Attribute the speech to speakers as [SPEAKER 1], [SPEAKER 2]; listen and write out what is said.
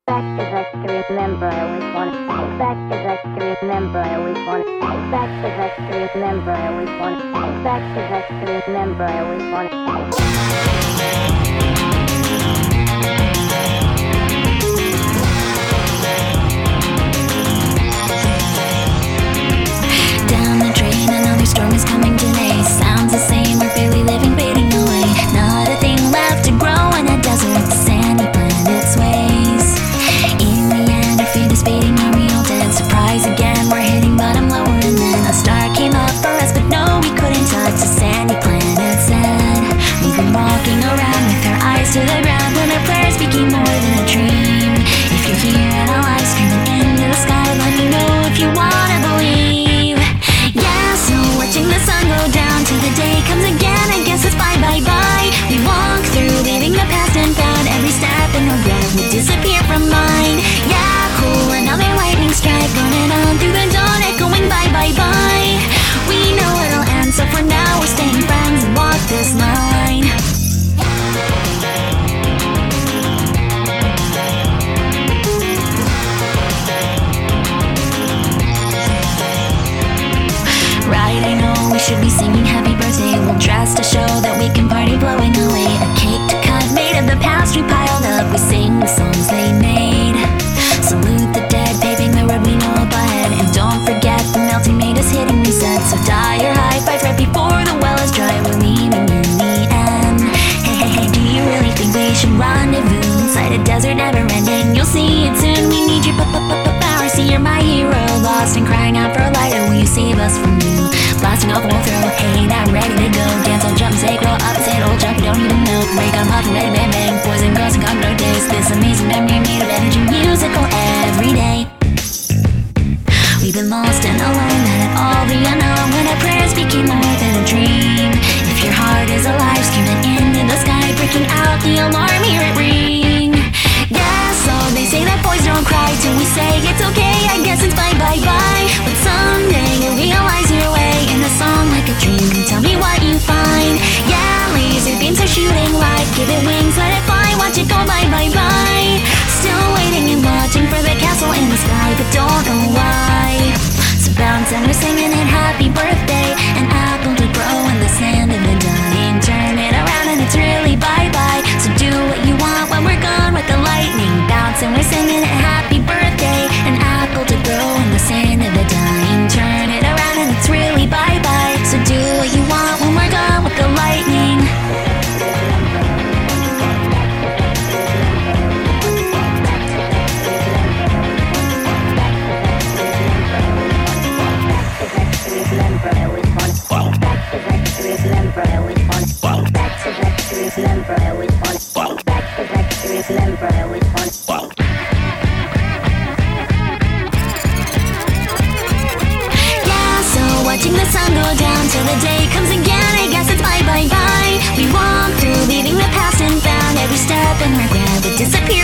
[SPEAKER 1] back 'cause I can remember. I always want to go back 'cause I can remember. I always want to go back 'cause I can remember. I always want to go back 'cause I can remember. I always want to.
[SPEAKER 2] Storm is coming today. Sounds the same, we're barely living, fading away. Not a thing left to grow in a desert, sandy planet's ways. In the end, our fate is fading, are we all dead? Surprise again, we're hitting bottom lower, and then a star came up for us, but no, we couldn't touch the sandy planet said. We've been walking around with our eyes to the ground when our prayers became more than a dream. If you're here and our lives screaming into the sky, let me know if you wanna believe. Watching the sun go down till the day comes again. I guess it's bye bye bye. We walk through, leaving the past and found. Every step and regret would disappear from mine. Yeah, cool, another lightning strike, running on through the dawn, echoing bye bye bye. We know it'll end, so for now we're staying friends and walk this line. Right, I know we should be singing happy birthday. We'll dress to show that we can party, blowing away. A cake to cut made of the past we piled up. We sing the songs they made. Salute the dead, paving the road we know up ahead. And don't forget the melting made us hitting reset. So die your high five right before the well is dry. We're leaving in the end. Hey, hey, hey, do you really think we should rendezvous inside a desert never ending? You'll see it soon, we need your power. See, you're my hero, lost and crying out for a lighter. Will you save us from you? Blasting off the wall throw, hey, now I'm ready to go. Dance, I'll jump, say, grow up, say, old junk, you don't even know. Break on puff, ready, bang, bang. Poison girls and condo days. This amazing memory made of energy, musical every day. We've been lost and alone, and all the unknown, when our prayers became more than a dream. If your heart is alive, screaming into the sky, breaking out the alarm, hear it ring. Yeah, so they say that boys don't cry till we say it's okay. I guess it's bye bye bye, but someday you'll realize your way in a song like a dream. Come tell me what you find. Yeah, laser beams are shooting light, give it wings, let it fly, watch it go bye bye bye. Still waiting and watching for the castle in the sky, but don't know why. So bounce and we're singing it happy birthday. An apple to grow in the sand of the dying. Turn it around and it's really bye bye. So do what you want when we're gone with the lightning. Bounce and we're singing it happy birthday. An apple to grow in the sand of the dying. Turn it around and it's really bye bye. So do what you want when we're gone with the lightning. Watching the sun go down till the day comes again. I guess it's bye bye bye. We walk through, leaving the past and found. Every step and regret would disappear